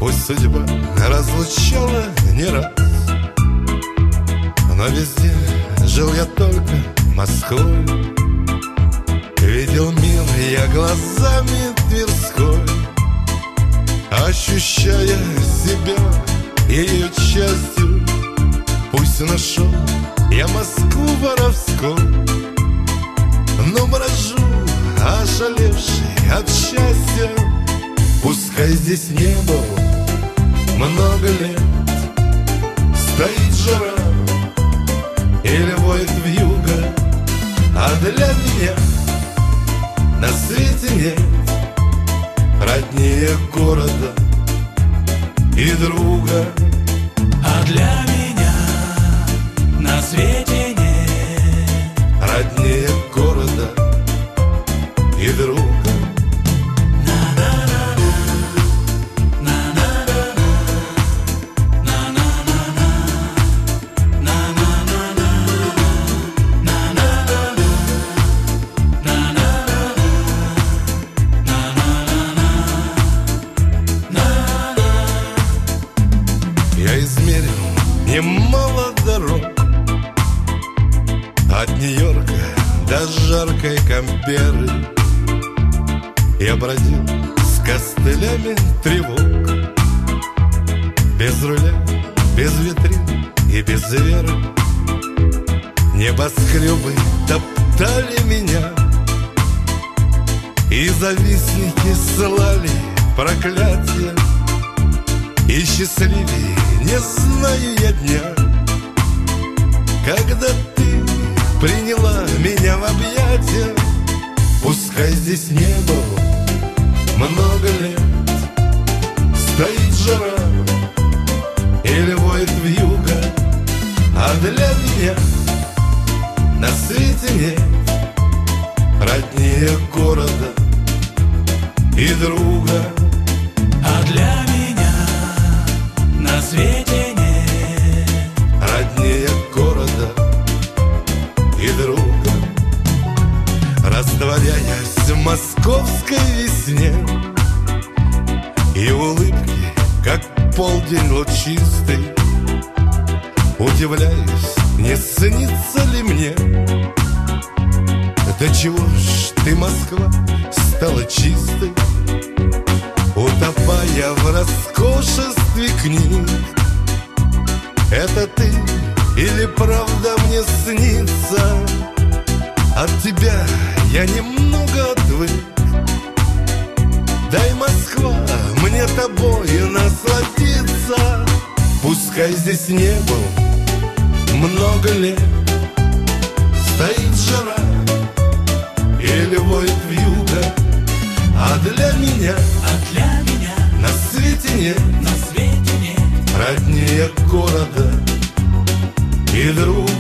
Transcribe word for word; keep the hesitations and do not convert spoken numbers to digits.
Пусть судьба разлучала не раз, но везде жил я только Москвой. Видел мир я глазами Тверской, ощущая себя ее частью. Пусть нашел я Москву воровскую, но брожу, ошалевший от счастья. Пускай здесь не было много лет, стоит жара или воет вьюга, а для меня на свете нет роднее города и друга. А для меня на свете нет роднее города и друга. Я измерил немало дорог, от Нью-Йорка до жаркой Камберы. Я бродил с костылями тревог, без руля, без витрин и без веры. Небоскребы топтали меня, и завистники слали проклятия. И счастливее не знаю я дня, когда ты приняла меня в объятия. Пускай здесь не было много лет, стоит жара или воет вьюга, а для меня на свете нет роднее города и друга. А для меня на свете нет роднее города и друга. Растворяясь в московской весне и улыбки, как полдень лучистый, удивляюсь, не снится ли мне, до чего ж ты, Москва, стала чистой, утопая в роскошестве книг. Это ты или правда мне снится? От тебя я немного отвык. Дай, Москва, мне тобою насладиться. Пускай здесь не было много лет, стоит жара или воет вьюга, а для меня, А для меня на свете нет на свете нет роднее города и друга.